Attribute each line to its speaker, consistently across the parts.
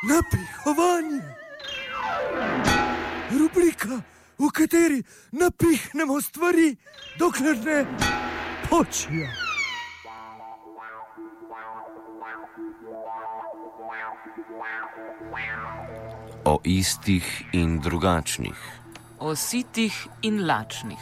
Speaker 1: Napihovanje. Rubrika, v kateri napihnemo stvari, dokler ne počijo.
Speaker 2: O istih in drugačnih.
Speaker 3: O sitih in lačnih.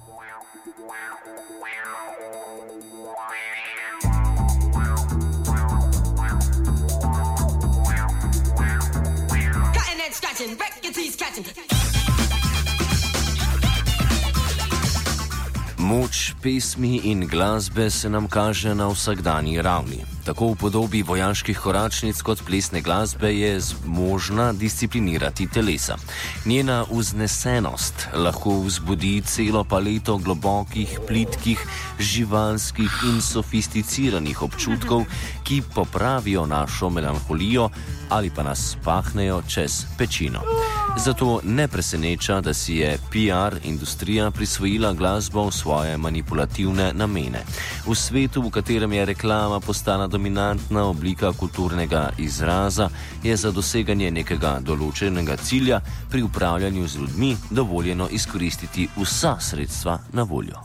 Speaker 2: Moč pesmi in glasbe se nam kaže na vsakdanji ravni. Tako v podobi vojaških koračnic kot plesne glasbe je možna disciplinirati telesa. Njena vznesenost lahko vzbudi celo paleto globokih, plitkih, živalskih in sofisticiranih občutkov, ki popravijo našo melanholijo ali pa nas pahnejo čez pečino. Zato ne preseneča, da si je PR industrija prisvojila glasbo v svoje manipulativne namene. V svetu, v katerem je reklama postala dominantna oblika kulturnega izraza, je za doseganje nekega določenega cilja pri upravljanju z ljudmi dovoljeno izkoristiti vsa sredstva na voljo.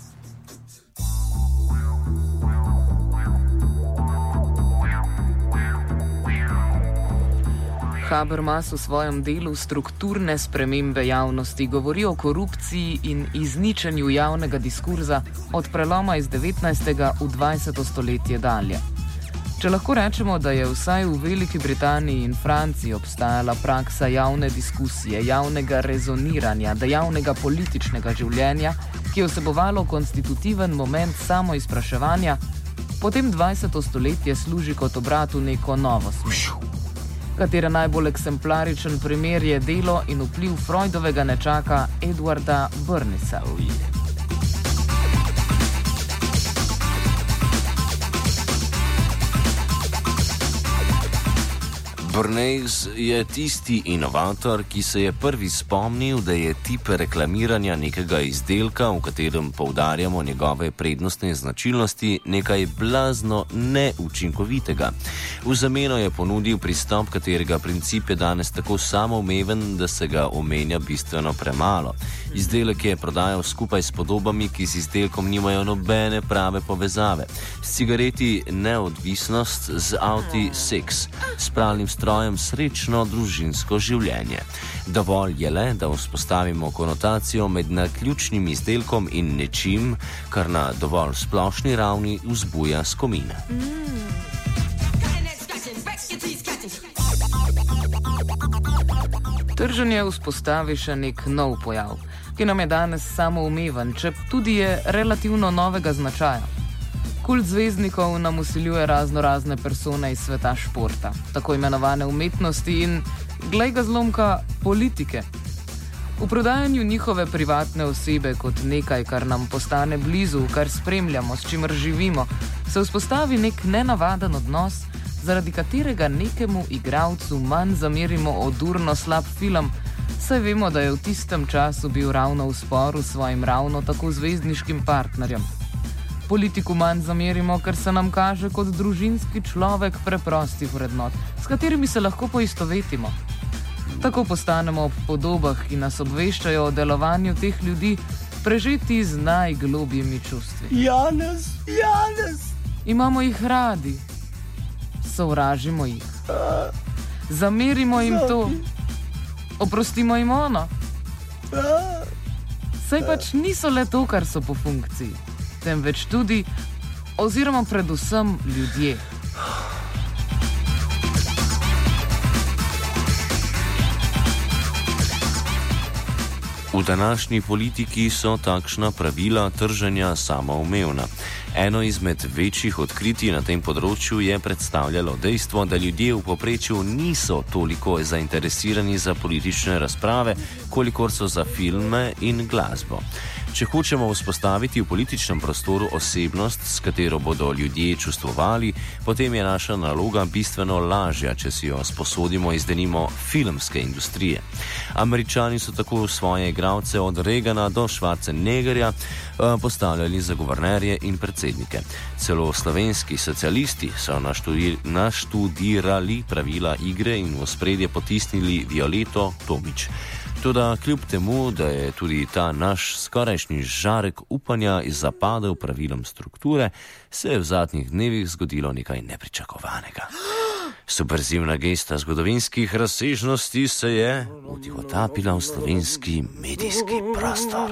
Speaker 3: Habermas v svojem delu Strukturne spremembe javnosti govori o korupciji in izničenju javnega diskurza od preloma iz 19. v 20. stoletje dalje. Če lahko rečemo, da je vsaj v Veliki Britaniji in Franciji obstajala praksa javne diskusije, javnega rezoniranja, dejavnega političnega življenja, ki je vsebovalo konstitutiven moment samoizpraševanja, potem 20. stoletje služi kot obrat v neko novo smer. Katera najbolj eksemplaričen primer je delo in vpliv Freudovega nečaka Edwarda Bernisa.
Speaker 2: Bernays je tisti inovator, ki se je prvi spomnil, da je tip reklamiranja nekega izdelka, v katerem poudarjamo njegove prednostne značilnosti, nekaj blazno neučinkovitega. V zameno je ponudil pristop, katerega princip je danes tako samoumeven, da se ga omenja bistveno premalo. Izdelek je prodajal skupaj s podobami, ki z izdelkom nimajo nobene prave povezave. S cigareti neodvisnost, z avti seks, s pralnim strojem srečno družinsko življenje. Dovolj je le, da vzpostavimo konotacijo med naključnim izdelkom in nečim, kar na dovolj splošni ravni vzbuja skomine.
Speaker 3: Trženje vzpostavi še nek nov pojav, ki nam je danes samoumeven, če tudi je relativno novega značaja. Kult zvezdnikov nam vsiljuje razne persone iz sveta športa, tako imenovane umetnosti in, glej ga zlomka, politike. V prodajanju njihove privatne osebe kot nekaj, kar nam postane blizu, kar spremljamo, s čimer živimo, se vzpostavi nek nenavaden odnos, zaradi katerega nekemu igralcu manj zamerimo odurno slab film, saj vemo, da je v tistem času bil ravno v sporu s svojim ravno tako zvezdniškim partnerjem. Politiku manj zamerimo, ker se nam kaže kot družinski človek preprostih vrednot, s katerimi se lahko poistovetimo. Tako postanemo ob podobah, ki nas obveščajo o delovanju teh ljudi, prežeti z najglobjimi čustvi.
Speaker 1: Janez!
Speaker 3: Imamo jih radi, sovražimo jih, zamerimo jim to, oprostimo jim ono. Saj pač niso le to, kar so po funkciji, temveč tudi, oziroma predvsem ljudje.
Speaker 2: V današnji politiki so takšna pravila trženja samoumevna. Eno izmed večjih odkritij na tem področju je predstavljalo dejstvo, da ljudje v povprečju niso toliko zainteresirani za politične razprave, kolikor so za filme in glasbo. Če hočemo vzpostaviti v političnem prostoru osebnost, s katero bodo ljudje čustvovali, potem je naša naloga bistveno lažja, če si jo sposodimo iz denimo filmske industrije. Američani so tako svoje igralce od Reagana do Schwarzeneggerja postavljali za guvernerje in predsednike. Celo slovenski socialisti so naštudirali pravila igre in v ospredje potisnili Violeto Tomić. Toda kljub temu, da je tudi ta naš skorajšnji žarek upanja zapadel pravilom strukture, se je v zadnjih dnevih zgodilo nekaj nepričakovanega. Subverzivna gesta zgodovinskih razsežnosti se je utihotapila v slovenski medijski prostor.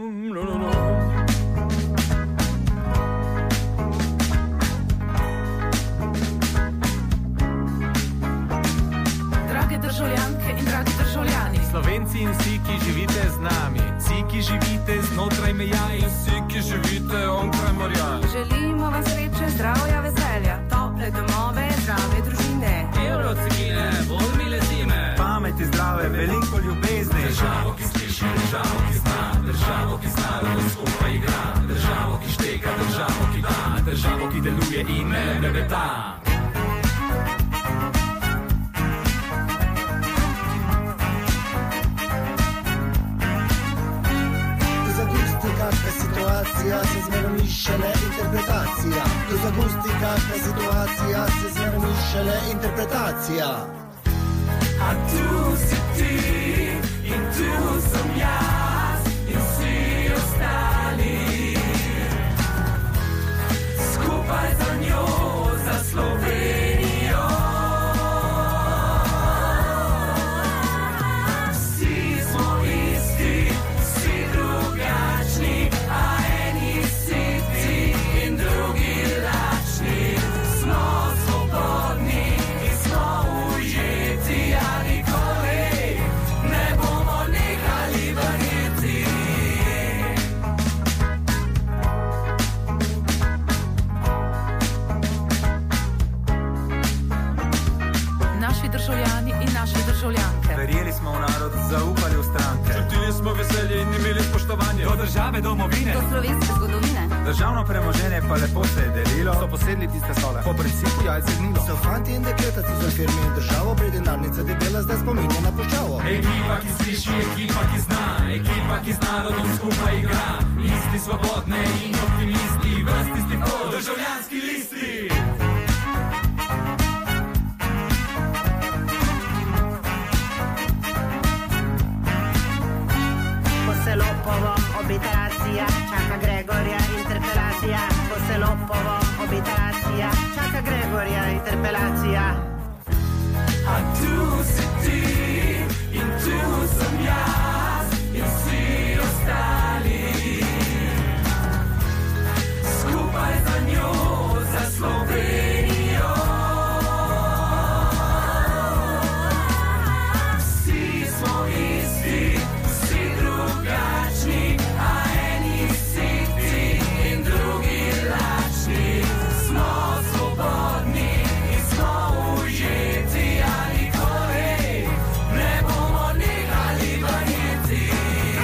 Speaker 4: Drage državljanke in dragi državljani,
Speaker 5: Slovenci in vsi, ki živite z nami, vsi, ki živite znotraj meja in vsi, ki živite onkraj morja.
Speaker 4: želimo vam sreče, zdravja, veselja, tople domove, zdrave družine.
Speaker 5: Evrocigine, bolj mile zime, pameti zdrave, veliko ljubezni. Državo, ki sliši, državo, ki zna, državo, ki z narodom skupaj igra, državo, ki šteka, državo, ki da, državo, ki deluje in ne blebeta.
Speaker 6: Situacija se zmerno mišljene interpretacija. To zagusti kakva situacija se zmerno mišljene interpretacija.
Speaker 5: A tu si ti in tu sem jaz in vsi ostali. Skupaj za njo, za Slovenijo. Vsi smo isti, vsi drugačni, a eni siti in drugi lačni. Smo svobodni in smo ujeti, a nikoli ne bomo nehali verjeti.
Speaker 4: Naši državljani in naše državljanke.
Speaker 5: Verjeli smo v narod, zaupali v stranke. Čutili smo veselje in imeli spoštovanje do države, domovine.
Speaker 4: Do slovenske zgodovine.
Speaker 5: Državno premoženje pa lepo se je delilo. So posedli tiste stole, po principu jajce gnilo.
Speaker 6: So fanti in dekleta, so za firme in državo, predenarnica debela zdaj spominja na puščavo.
Speaker 5: Ekipa, ki sliši, ekipa, ki zna, ekipa, ki z narodom skupaj igra. Isti svobodne in optimisti, vrsti stipo, državljanski listi.
Speaker 7: Ko se Lopovo obita racija, čaka Gregorja interpelacija. Ko se Lopovo obita racija, čaka Gregorja interpelacija.
Speaker 5: A tu si ti in tu sem jaz in vsi ostali. Skupaj za njo, za Slovenijo. Vsi smo isti, vsi drugačni, a eni siti in drugi lačni. Smo svobodni in smo ujeti, a nikoli ne bomo nehali verjeti.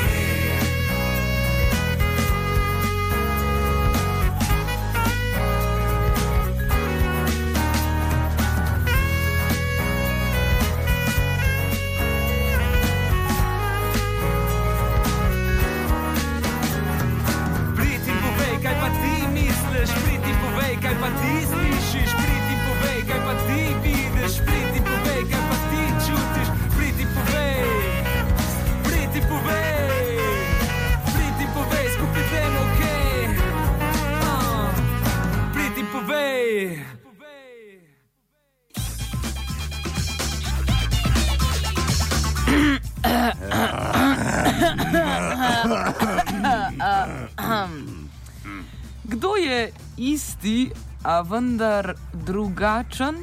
Speaker 5: Pridi in povej, kaj pa ti misliš, pridi in povej, kaj pa ti slišiš, pridi in povej, kaj pa ti vidiš, pridi in povej, kaj pa ti čutiš, pridi in povej, pridi in povej, pridi in povej, skupaj vemo, kaj, pridi in povej.
Speaker 3: Kdo je isti, a vendar drugačen?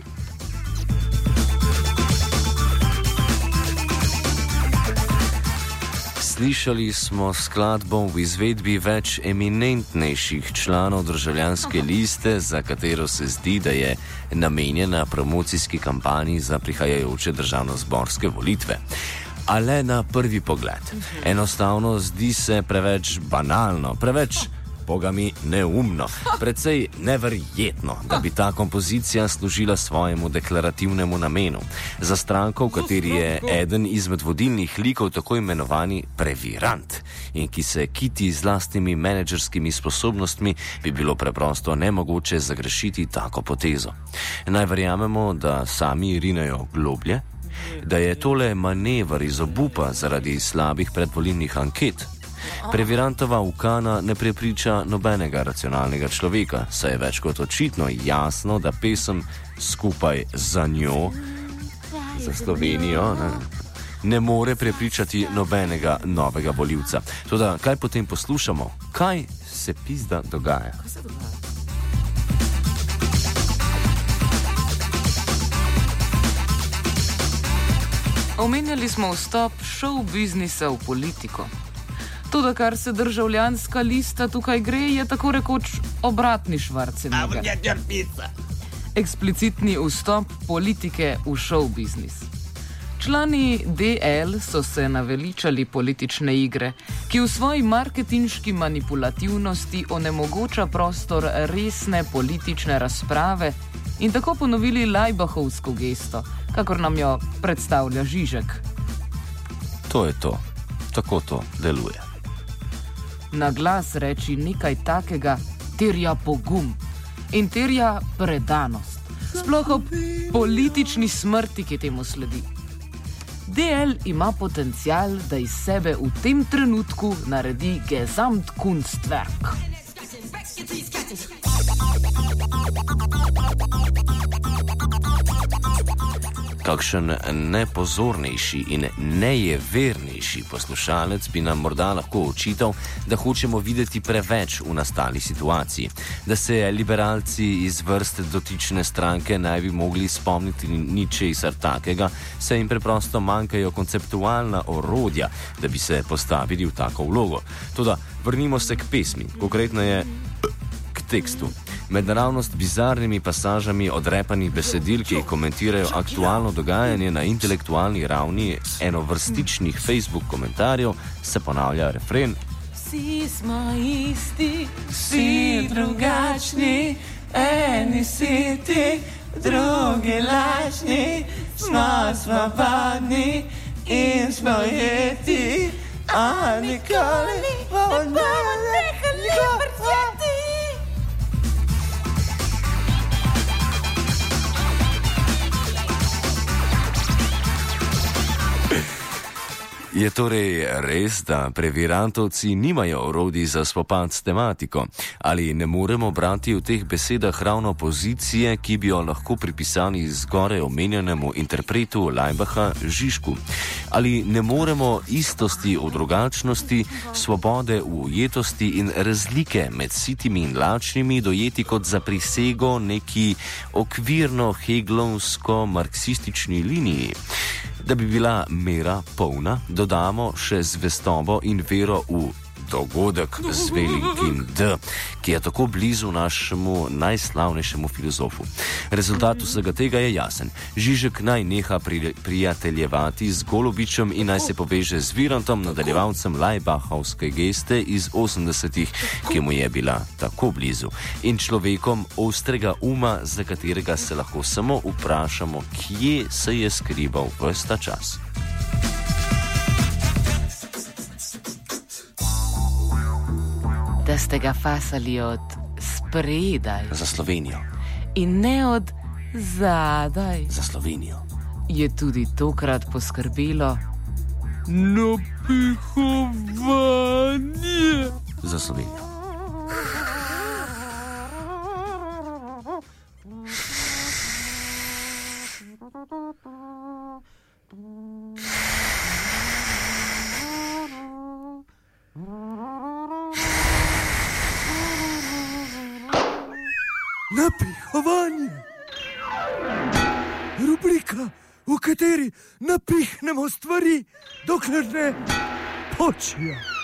Speaker 2: Slišali smo skladbo v izvedbi več eminentnejših članov državljanske liste, za katero se zdi, da je namenjena promocijski kampanji za prihajajoče državnozborske volitve. A le na prvi pogled. Enostavno zdi se preveč banalno, preveč, boga mi, neumno, precej neverjetno, da bi ta kompozicija služila svojemu deklarativnemu namenu. Za stranko, v kateri je eden izmed vodilnih likov tako imenovani previrant in ki se kiti z lastnimi menedžerskimi sposobnostmi, bi bilo preprosto nemogoče zagrešiti tako potezo. Naj verjamemo, da sami rinejo globlje, da je tole manever iz obupa zaradi slabih predvolilnih anket. Previrantova ukana ne prepriča nobenega racionalnega človeka, saj je več kot očitno jasno, da pesem Skupaj za njo, za Slovenijo, ne more prepričati nobenega novega volivca. Toda kaj potem poslušamo? Kaj se pizda dogaja?
Speaker 3: Omenjali smo vstop show biznisa v politiko. To, kar se državljanska lista tukaj gre, je tako rekoč obratni Schwarzenegger. Eksplicitni vstop politike v show biznis. Člani DL so se naveličali politične igre, ki v svoji marketinški manipulativnosti onemogoča prostor resne politične razprave in tako ponovili lajbahovsko gesto, kakor nam jo predstavlja Žižek.
Speaker 2: To je to. Tako to deluje.
Speaker 3: Na glas reči nekaj takega terja pogum in terja predanost. Sploh ob politični smrti, ki temu sledi. DL ima potencial, da iz sebe v tem trenutku naredi Gesamtkunstwerk.
Speaker 2: Kakšen nepozornejši in nejevernejši poslušalec bi nam morda lahko očital, da hočemo videti preveč v nastali situaciji, da se liberalci iz vrst dotične stranke naj bi mogli spomniti ničesar takega, saj jim preprosto manjkajo konceptualna orodja, da bi se postavili v tako vlogo. Toda vrnimo se k pesmi, konkretneje k tekstu. Med naravnost bizarnimi pasažami odrepanih besedil, ki komentirajo aktualno dogajanje na intelektualni ravni enovrstičnih Facebook komentarjev, se ponavlja refren:
Speaker 8: Vsi smo isti, vsi drugačni, eni si ti, drugi lažni, smo svobodni in smo jeti, a nikoli ne bomo nehali vrteti.
Speaker 2: Je torej res, da previrantovci nimajo orodij za spopad s tematiko? Ali ne moremo brati v teh besedah ravno pozicije, ki bi jo lahko pripisali zgoraj omenjenemu interpretu Lajbaha Žižku? Ali ne moremo istosti v drugačnosti, svobode v ujetosti in razlike med sitimi in lačnimi dojeti kot za prisego neki okvirno-heglovsko-marksistični liniji? Da bi bila mera polna, dodamo še zvestobo in vero v dogodek z velikim D, ki je tako blizu našemu najslavnejšemu filozofu. Rezultat vsega tega je jasen. Žižek naj neha prijateljevati z Golobičem in naj se poveže z Virantom, nadaljevalcem Lajbahovske geste iz 80-ih, ki mu je bila tako blizu, in človekom ostrega uma, za katerega se lahko samo vprašamo, kje se je skrival ves ta čas.
Speaker 3: Da ste ga fasali od spredaj.
Speaker 2: Za Slovenijo.
Speaker 3: In ne od zadaj.
Speaker 2: Za Slovenijo.
Speaker 3: Je tudi tokrat poskrbelo napihovanje.
Speaker 2: Za Slovenijo.
Speaker 1: Napihovanje. Rubrika, v kateri napihnemo stvari, dokler ne počijo.